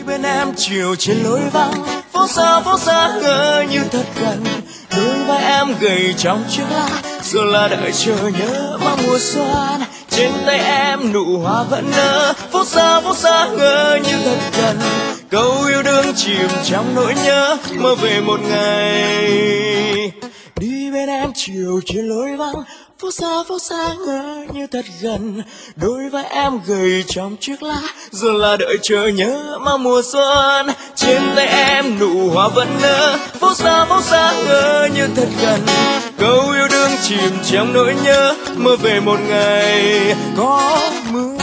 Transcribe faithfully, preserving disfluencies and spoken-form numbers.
bên em chiều trên lối vắng, phố xa phố xa ngỡ như thật gần. Đôi vai em gầy trong chiếc lá, giờ là đợi chờ nhớ mang mùa xuân. Trên tay em nụ hoa vẫn nở, phố xa phố xa ngỡ như thật gần. Câu yêu đương chìm trong nỗi nhớ, mơ về một ngày. Đi bên em chiều trên lối vắng, phố xa phố xa ngỡ như thật gần. Đôi vai em gầy trong chiếc lá, giờ là đợi chờ nhớ mang mùa xuân. Trên tay em nụ hoa vẫn nở, phố xa phố xa ngỡ như thật gần. Câu yêu đương chìm trong nỗi nhớ, mơ về một ngày có mưa.